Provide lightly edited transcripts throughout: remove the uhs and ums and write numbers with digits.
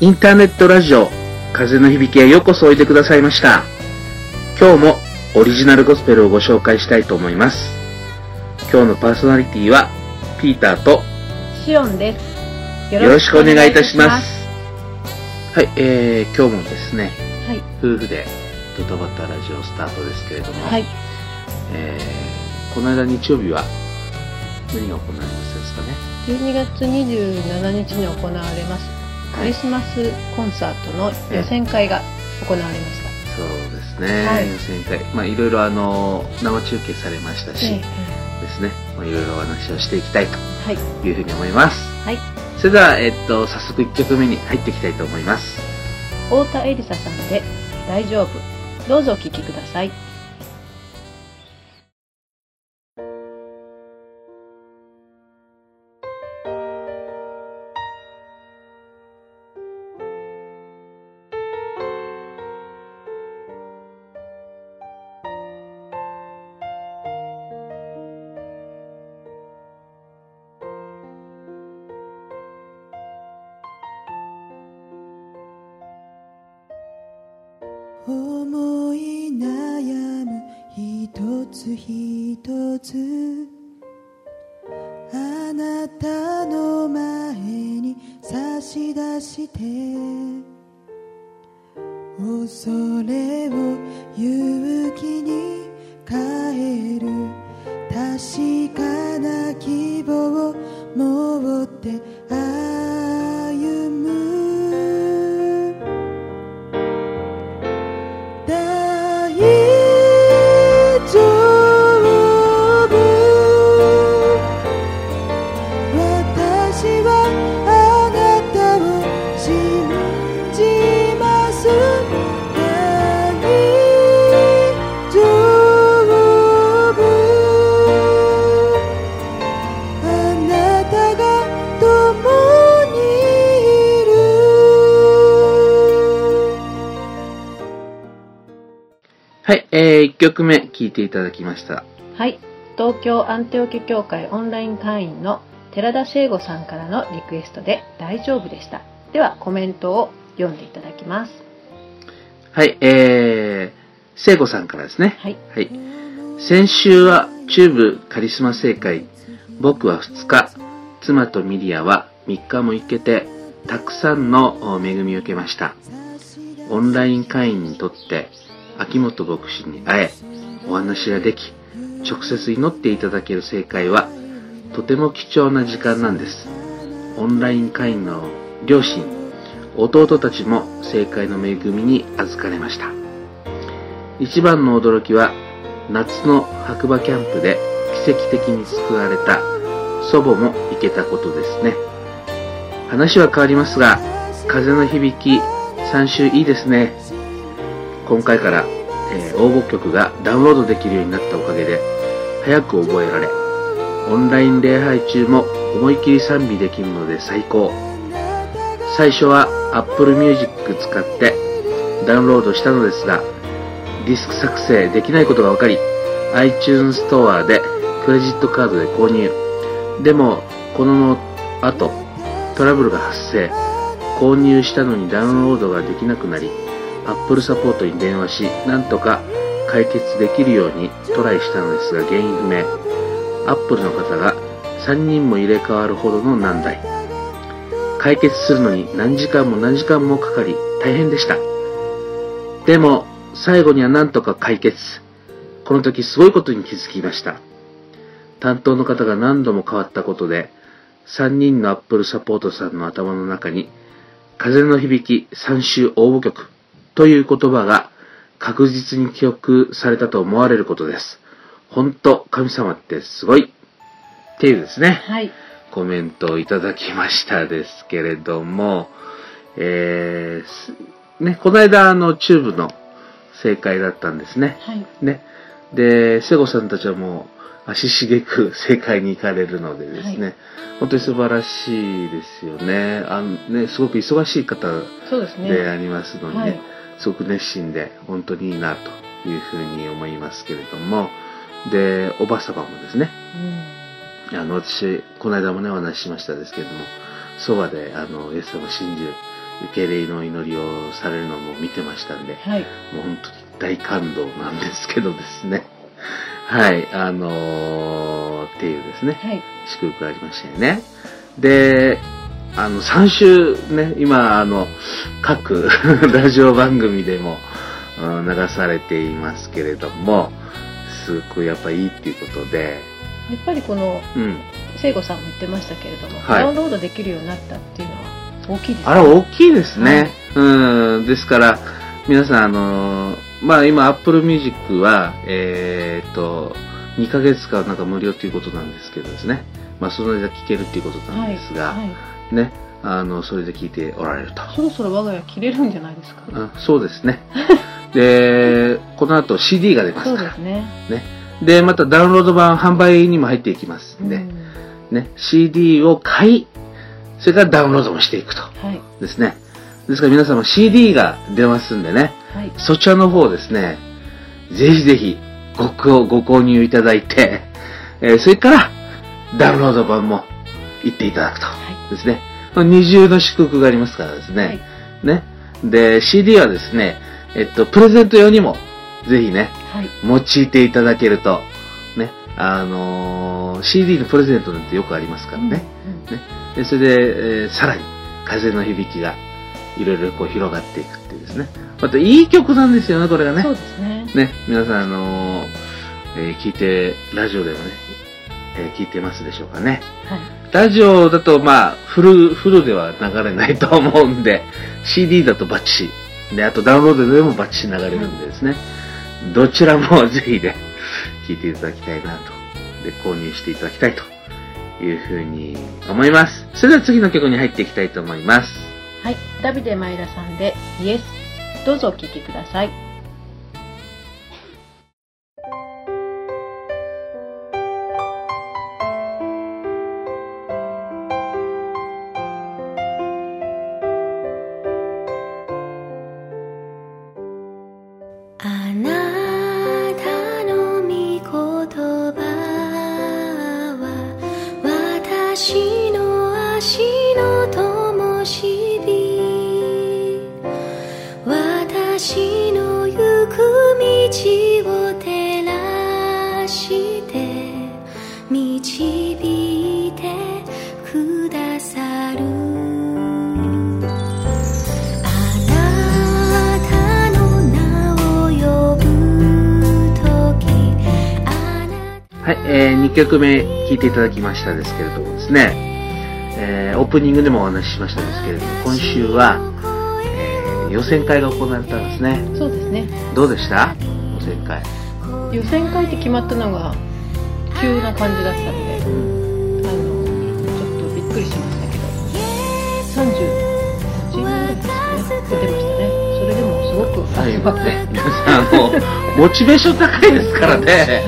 インターネットラジオ風の響きへようこそおいでくださいました。今日もオリジナルゴスペルをご紹介したいと思います。今日のパーソナリティはピーターとシオンです。 よろしくお願いいたします。はい、今日もですね、はい、夫婦でドタバタラジオスタートですけれども、はい、この間日曜日は何が行われましたですかね。 12月27日に行われますクリスマスコンサートの予選会が行われました。 そうですね、はい、予選会、いろいろ生中継されましたし、ですね、いろいろお話をしていきたいというふうに思います。はい、それでは、早速1曲目に入っていきたいと思います。 太田恵梨沙さんで大丈夫。どうぞお聴きください。 思い悩む一つ一つあなたの前に差し出して恐れを勇気に変える確かな希望を持って歩むはい、1曲目聴いていただきました。 はい、東京アンテオケ協会オンライン会員の寺田聖吾さんからのリクエストで大丈夫でした。ではコメントを読んでいただきます。 はい、聖吾さんからですね。 はい。 はい、先週は中部カリスマ正会、僕は2日、妻とミリアは3日も行けて、たくさんの恵みを受けました。オンライン会員にとって、秋元牧師に会え、お話ができ、直接祈っていただける正会は、とても貴重な時間なんです。オンライン会員の両親、弟たちも正会の恵みに預かれました。一番の驚きは、夏の白馬キャンプで奇跡的に救われた祖母も行けたことですね。話は変わりますが、風の響き3週いいですね。今回から、応募曲がダウンロードできるようになったおかげで早く覚えられ、オンライン礼拝中も思いっきり賛美できるので最高。最初は Apple Music 使ってダウンロードしたのですが、ディスク作成できないことが分かり、 iTunes ストアでクレジットカードで購入。でもこの後トラブルが発生。購入したのにダウンロードができなくなり、Apple サポートに電話し、なんとか解決できるようにトライしたのですが原因不明。Apple の方が3人も入れ替わるほどの難題。解決するのに何時間もかかり大変でした。でも最後にはなんとか解決。この時すごいことに気づきました。担当の方が何度も変わったことで、3人の Apple サポートさんの頭の中に風の響き3週応募曲という言葉が確実に記憶されたと思われることです。本当神様ってすごいっていうですね、はい、コメントをいただきましたですけれども、ね、この間チューブの正解だったんですね。はい、ね、で、セゴさんたちはもう足しげく正解に行かれるのでですね、はい、本当に素晴らしいですよね。ね、すごく忙しい方でありますので、ね、はい、すごく熱心で本当にいいなというふうに思いますけれども、で、おばさまもですね、私この間もねお話ししましたですけれども、そばでイエス様を信じる受け入れの祈りをされるのも見てましたんで、 はい。 もう本当に大感動なんですけどですね。はい、っていうですね、 はい。 祝福がありましたよね。で、3週ね、今、各ラジオ番組でも流されていますけれども、すごくやっぱいいっていうことで、 やっぱりこの、 うん。 聖子さんも言ってましたけれども、 はいダウンロードできるようになったっていうのは大きいですね。 あれ大きいですね。ですから、皆さん、まあ今 Apple Music は、2ヶ月間なんか無料ということなんですけどですね。まあその間聴けるっていうことなんですが、 はいはい、 ね、それで聴いておられると。 そろそろ我が家切れるんじゃないですか。 そうですね。で、この後 CD が出ますから。 そうですね。 ね。で、またダウンロード版販売にも入っていきますんで、ね、CD を買い、それからダウンロードもしていくと。 はい。ですね。ですから皆様 CD が出ますんでね、 はい、 そちらの方ですね、ぜひぜひご購入いただいて、それからダウンロード版も行っていただくと。ですね。二重の祝福がありますからですね。はい、ね。で、CD はですね、プレゼント用にも、ぜひね、はい、用いていただけると、ね、CD のプレゼントなんてよくありますからね。ね。で、それで、さらに、風の響きが、いろいろこう広がっていくっていうですね。また、いい曲なんですよね、これがね。 そうですね。 ね、皆さん、聞いて、ラジオでもね、聞いてますでしょうかね。はい。ラジオだと、まあ、フルでは流れないと思うんで、CD だとバッチリ。で、あとダウンロードでもバッチリ流れるんでですね。どちらもぜひね、聞いていただきたいなと。で、購入していただきたいというふうに思います。それでは次の曲に入っていきたいと思います。 はい。ダビデマイラさんで、イエス。どうぞお聴きください。 2曲目聴いていただきましたですけれどもですね、オープニングでもお話ししましたですけれども、今週は、予選会が行われたんですね。 そうですね。 どうでした？予選会。予選会って決まったのが急な感じだったので、ちょっとびっくりしましたけど、38人ぐらいですね、出てましたね。それでもすごくはいね、皆さんモチベーション高いですからね。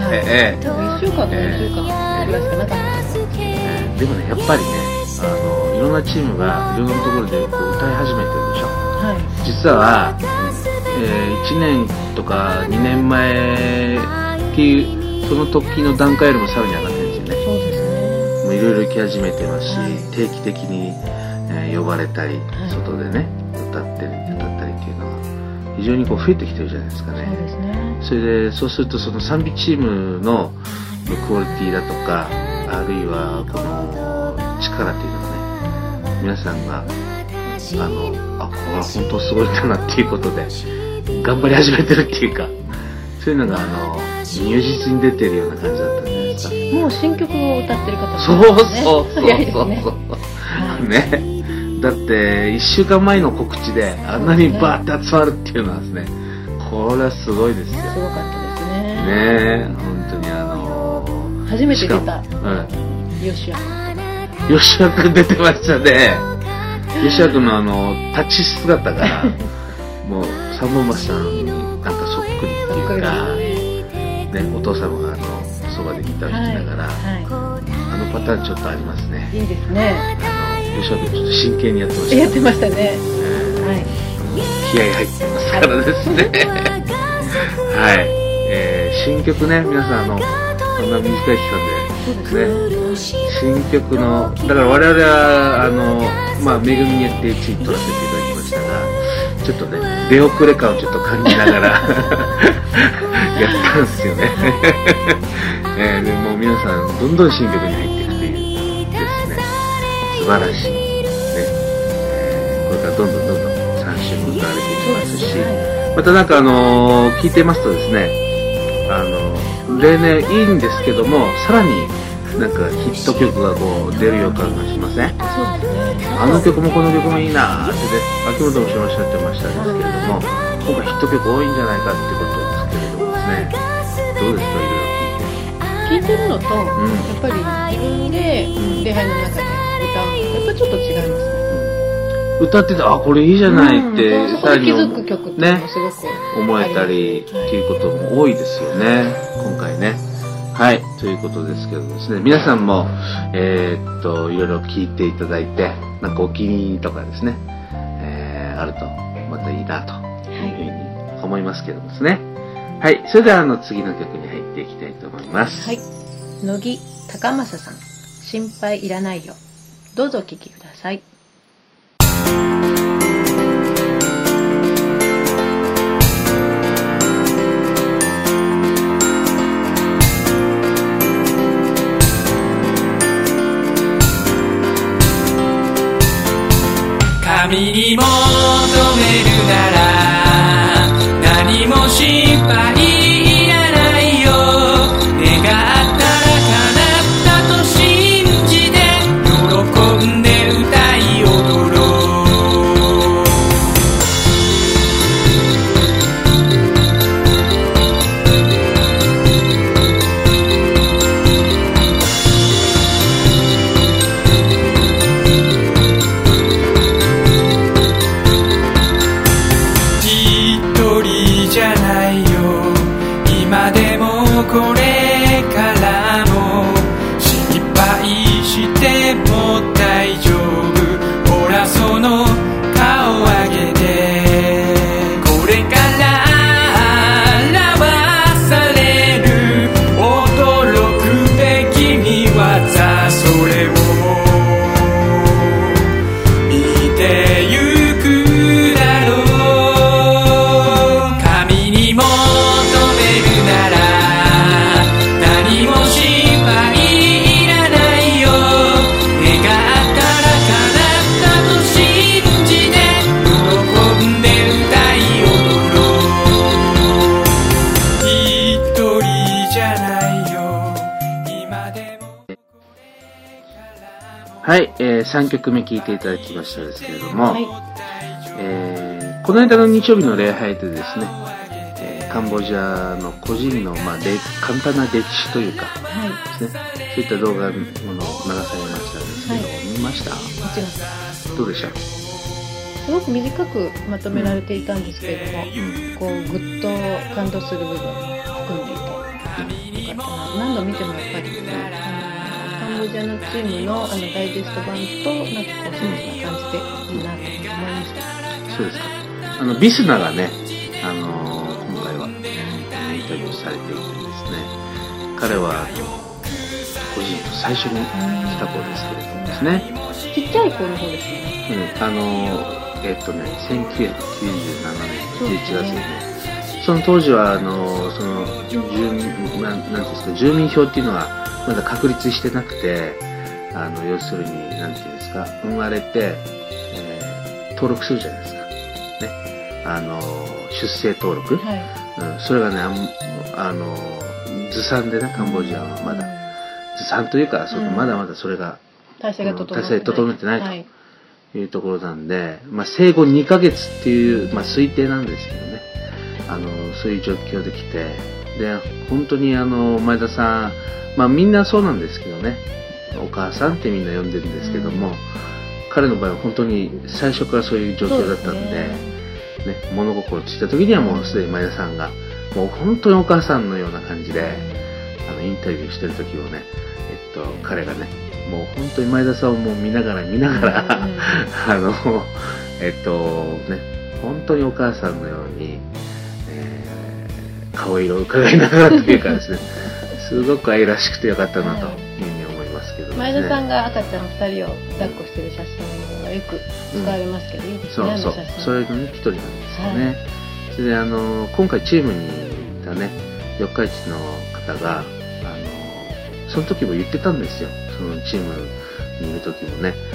1週間と2週間ぐらいしかなかったです。 でもね、やっぱりね、いろんなチームがいろんなところでこう歌い始めてるでしょ。はい、実は、1年とか2年前っていうその時の段階よりもさらに上がってるんですよね。 そうですね。 もういろいろ行き始めてますし、定期的に、呼ばれたり、外でね歌ったりっていうのは非常にこう増えてきてるじゃないですかね。 そうですね。 それでそうするとその賛美チームのクオリティだとか、あるいはこの力っていうのがね、皆さんがこれは本当すごいんだなっていうことで頑張り始めてるっていうか、そういうのが如実に出てるような感じだったんじゃないですか。 もう新曲を歌ってる方も、ね、 そう早いですね。 ね。だって1週間前の告知であんなにバーって集まるっていうのはですね、これはすごいですよ。 すごかったですね。 ねえ、本当に初めて出た吉谷君出てましたね。吉谷君の立ち姿がもう三本柱なのになんかそっくりっていうか、ね、お父様がそばでギター弾きながら、パターンちょっとありますね。 いいですね。 吉谷君ちょっと真剣にやってましたね。 やってましたね。 気合入ってますからですね。はい。新曲ね、皆さんこんな短い期間で新曲の、だから我々はめぐみによって1位取らせていただきましたが、ちょっとね出遅れ感をちょっと感じながらやったんですよね。でも皆さんどんどん新曲に入っていくというですね、素晴らしいね、これからどんどん3週も歌われていきますし、またなんか聞いてますとですね、例年いいんですけども、さらになんかヒット曲がこう出る予感がしません？ そうですね。 あの曲もこの曲もいいなーってね、秋元もしおっしゃってましたですけれども、今回ヒット曲多いんじゃないかってことですけれどもですね、どうですか、いろいろ聞いてるのと、やっぱり自分で礼拝の中で歌うのとやっぱりちょっと違いますね。 歌ってて、あ、これいいじゃないって、 そこで気づく曲っていうのもすごく、 思えたりっていうことも多いですよね、今回ね。はい、ということですけどですね、皆さんもいろいろ聞いていただいて、なんかお気に入りとかですね、あるとまたいいなというふうに思いますけどもですね。はい、それでは次の曲に入っていきたいと思います。 はい、乃木高政さん、心配いらないよ。どうぞお聴きください。 神に求めるなら何も心配いらないよ。願ったら叶ったと信じて喜んで歌い踊ろう。これからも心配しても大丈夫。ほらその顔上げて、これから表される驚くべき見業、それを見てゆくだろう。神に求めるなら何も心配いらないよ。願ったら叶ったと信じて喜んで歌い踊ろう。一人じゃないよ今でも。 はい、3曲目聴いていただきましたですけれども、 はい、 この間の日曜日の礼拝でですね、カンボジアの個人の、簡単な歴史というか、ですね、そういった動画の流されましたですけど、見ました？ もちろんどうでした？ すごく短くまとめられていたんですけれども、こうぐっと感動する部分も含んでいてよかったな。何度見てもやっぱり、カンボジアのチームのダイジェスト版となんかこうシンプルな感じでいいなと思いました。 そうですか。ビスナがね、今回はインタビューされていてですね、彼は個人と最初に来た子ですけれどもですね、 ちっちゃい子の方ですよね。 1997年11月にね、その当時はなんですか、住民票っていうのはまだ確立してなくて、要するになんていうんですか、生まれて、登録するじゃないですか。出生登録、それがね、ずさんでね、カンボジアはまだずさんというか、まだまだそれが体制が整ってないというところなんで、生後2ヶ月っていう、推定なんですけどね、そういう状況で来て、で本当に前田さん、みんなそうなんですけどね、お母さんってみんな呼んでるんですけども、彼の場合は本当に最初からそういう状況だったんで。物心ついた時にはもうすでに前田さんがもう本当にお母さんのような感じでインタビューしてる時をね、彼がね、もう本当に前田さんをもう見ながら本当にお母さんのように、顔色を伺いながらというかですね、すごく愛らしくてよかったなと前田さんが赤ちゃん2人を抱っこしてる写真がよく使われますけど、いいですね。 そういうのに一人なんですよね。それで今回チームにいたね、四日市の方がその時も言ってたんですよ。そのチームにいる時もね、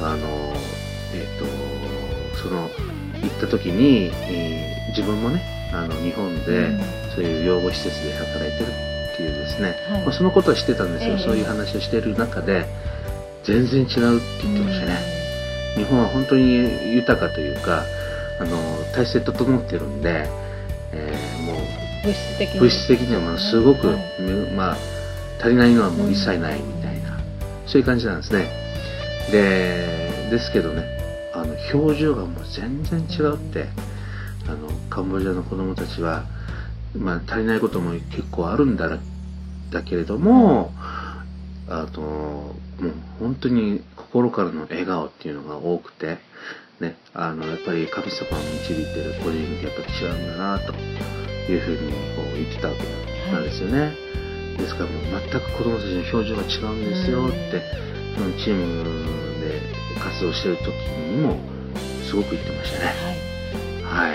その行った時に、自分もね日本でそういう養護施設で働いてるっていうですね、そのことは知ってたんですよ。そういう話をしている中で全然違うって言ってましたね。日本は本当に豊かというか体制整ってるんで、もう物質的にはものすごく、足りないのはもう一切ないみたいな、そういう感じなんですね。ですけどね、表情がもう全然違うって、カンボジアの子供たちは、足りないことも結構あるんだけれども、もう本当に心からの笑顔っていうのが多くて、ね、やっぱり神様を導いてる個人ってやっぱり違うんだなというふうにこう言ってたわけなんですよね。ですからもう全く子供たちの表情が違うんですよって、そのチームで活動してる時にもすごく言ってましたね。はい。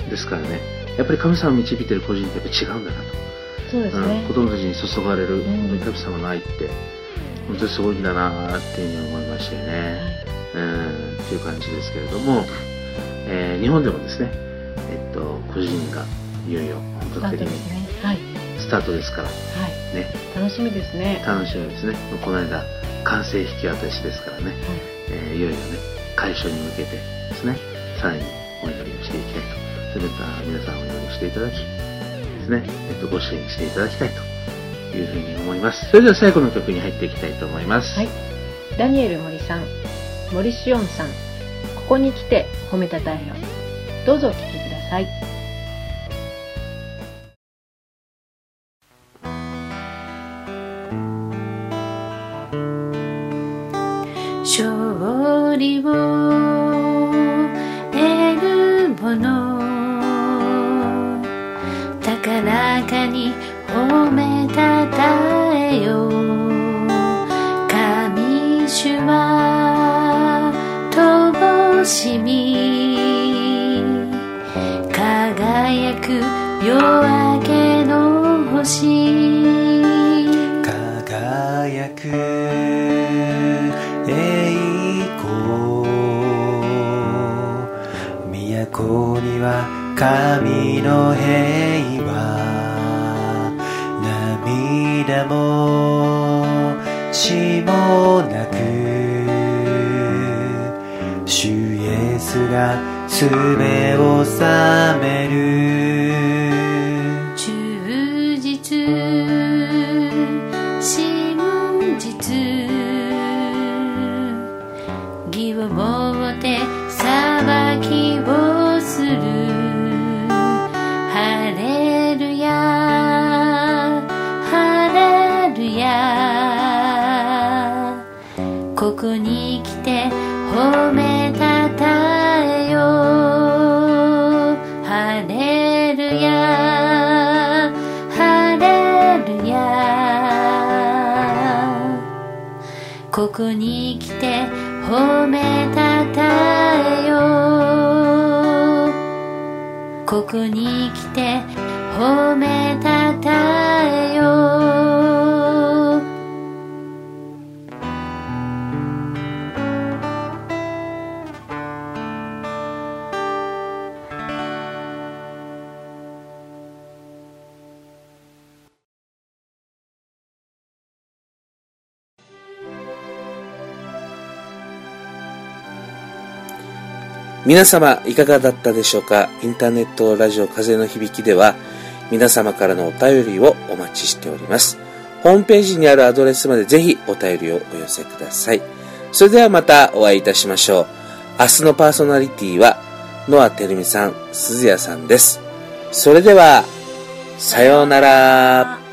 ですからね、やっぱり神様を導いてる個人ってやっぱり違うんだなと。そうですね。子供たちに注がれる本当に神様の愛って本当にすごいんだなっていうふうに思いましたよね。っていう感じですけれども、日本でもですね、個人がいよいよ本格的にスタートですから、ね、 楽しみですね。 楽しみですね。この間完成引き渡しですからね、いよいよね解消に向けてですね、さらにお祈りをしていきたいと。それから皆さんお祈りしていただきですね、ご支援していただきたいというふうに思います。それでは最後の曲に入っていきたいと思います。 ダニエル森さん、森シオンさん、ここに来て褒めたたえよ。どうぞお聴きください。 勝利を得る者、高らかに褒めたたえよ。神主は灯火、輝く夜明けの星、 輝く栄光、都には神の平和、涙も死もなく、主イエスがすべを治める。 忠実、真実、義をもって裁きをする。ハレルヤ、ハレルヤ、ここに来て褒めたたえよ。ハレルヤ、ハレルヤ、ここに来て褒めたたえよ。ここに来て褒めたたえよ。 皆様いかがだったでしょうか。インターネットラジオ風の響きでは皆様からのお便りをお待ちしております。ホームページにあるアドレスまでぜひお便りをお寄せください。それではまたお会いいたしましょう。明日のパーソナリティはノアてるみさん、鈴谷さんです。それではさようなら。